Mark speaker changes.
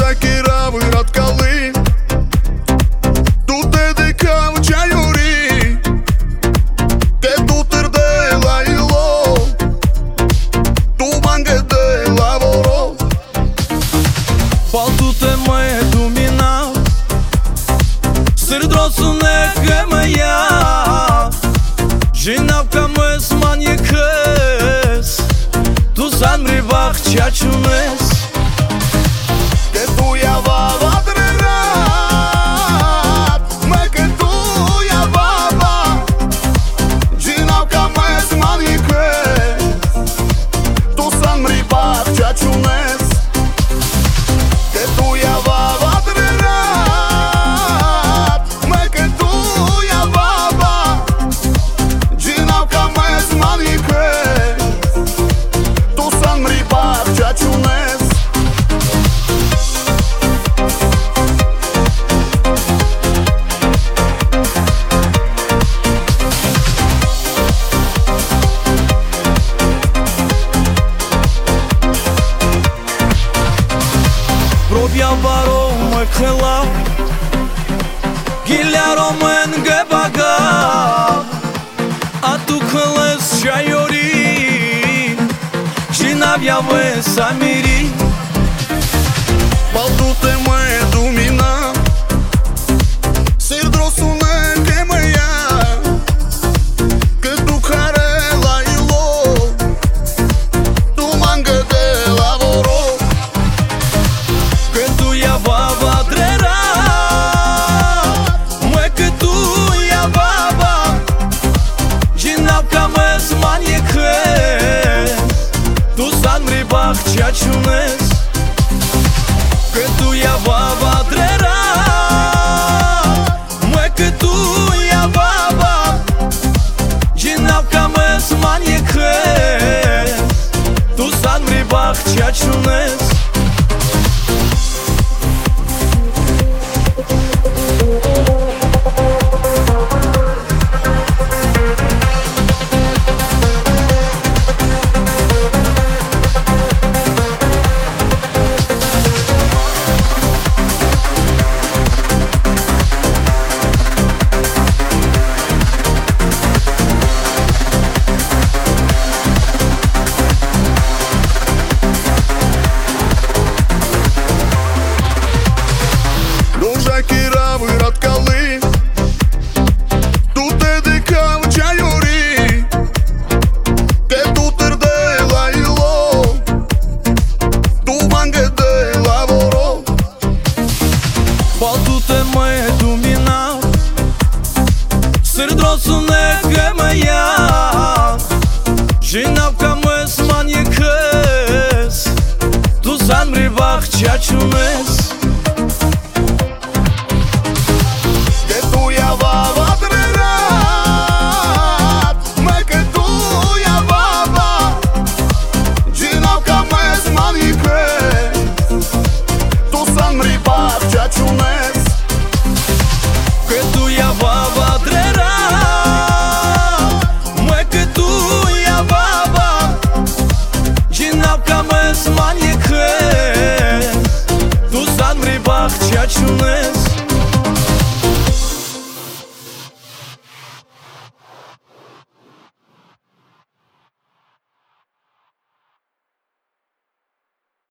Speaker 1: Lujachi ravârat cali tu te de cam ceaiuri que tu târde la ilo tu mangă de la voro
Speaker 2: Pal tu te mă domina Sârdrosul ne mă ia Jinav ca mă smanie căs Tu s-am ribach ceea ce unes
Speaker 1: que tu ia va drerat mă că tu ia baba Jinav ca mă smanie căs tu s-am ribat ceea ce unes que tu ia va drerat mă că tu ia baba Jinav ca mă smanie căs tu s-am ribat ceea ce unes
Speaker 2: Probia baro mă călau Ghilearo mă îngăbaga Atu călăs ceaiuri Jinav ia vă samiri
Speaker 1: Pal tu te mă domina Sârdrosul ne că mă ia Că tu care la ilo tu mangă de la voro
Speaker 2: Că tu ia baba drera Mă că tu ia baba Jinav ca mă smanie căs Tu s-am ribach ceea ce unes Că tu ia baba drera Mă că tu ia baba Jinav ca mă smanie căs Tu s-am ribach ceea ce unes
Speaker 1: Lujachi ravârat cali tu te de cam ceaiuri que tu târde la ilo tu mangă de la voro
Speaker 2: Pal tu te mă domina Sârdrosul ne mă ia Jinav ca mă smanie căs Tu s-am ribach ceea ce unes
Speaker 1: que tu ia va drerat mă că tu ia baba Jinav ca mă smanie căs tu s-am ribat ceea ce unes
Speaker 2: Că tu ia baba drera Mă că tu ia baba Jinav ca mă smanie căs Tu s-am ribach ceea ce unes